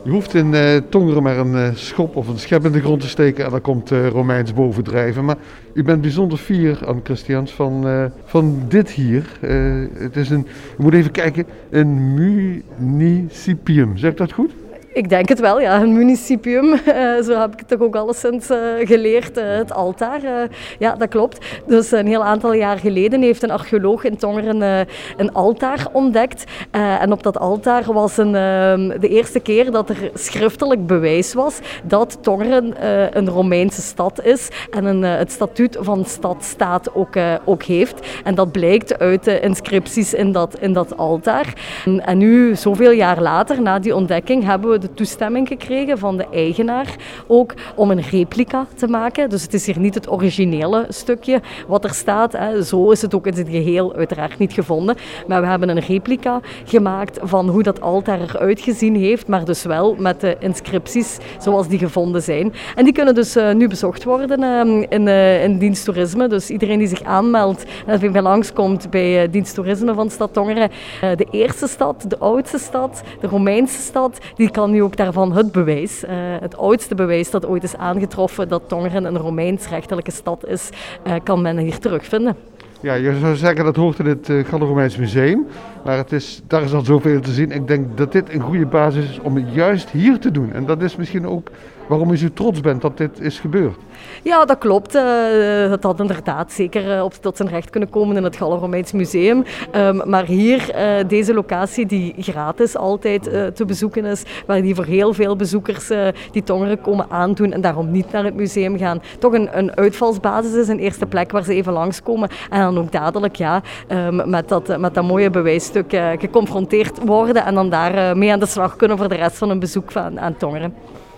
Je hoeft in Tongeren maar een schop of een schep in de grond te steken en dan komt Romeins bovendrijven. Maar u bent bijzonder fier, Anne Christians, van dit hier. Het is je moet even kijken, een municipium. Zeg ik dat goed? Ik denk het wel, ja. Een municipium, zo heb ik het toch ook alleszins geleerd, het altaar. Ja, dat klopt. Dus een heel aantal jaar geleden heeft een archeoloog in Tongeren een altaar ontdekt. En op dat altaar was de eerste keer dat er schriftelijk bewijs was dat Tongeren een Romeinse stad is en het statuut van stadstaat ook heeft. En dat blijkt uit de inscripties in dat altaar. En nu, zoveel jaar later, na die ontdekking, hebben we de toestemming gekregen van de eigenaar ook om een replica te maken. Dus het is hier niet het originele stukje wat er staat. Hè. Zo is het ook in zijn geheel uiteraard niet gevonden. Maar we hebben een replica gemaakt van hoe dat altaar eruit gezien heeft, maar dus wel met de inscripties zoals die gevonden zijn. En die kunnen dus nu bezocht worden in Dienst Toerisme. Dus iedereen die zich aanmeldt en even langskomt bij Dienst Toerisme van Stad Tongeren, de eerste stad, de oudste stad, de Romeinse stad, die kan nu ook daarvan het bewijs, het oudste bewijs dat ooit is aangetroffen dat Tongeren een Romeins-rechtelijke stad is, kan men hier terugvinden. Ja, je zou zeggen dat hoort in het Gallo-Romeins Museum, maar daar is al zoveel te zien. Ik denk dat dit een goede basis is om het juist hier te doen. En dat is misschien ook waarom u zo trots bent dat dit is gebeurd. Ja, dat klopt. Het had inderdaad zeker tot zijn recht kunnen komen in het Gallo-Romeins Museum. Maar hier, deze locatie die gratis altijd te bezoeken is, waar die voor heel veel bezoekers die Tongeren komen aandoen en daarom niet naar het museum gaan, toch een uitvalsbasis is, een eerste plek waar ze even langskomen en dan ook dadelijk met dat mooie bewijsstuk geconfronteerd worden en dan daar mee aan de slag kunnen voor de rest van hun bezoek aan Tongeren.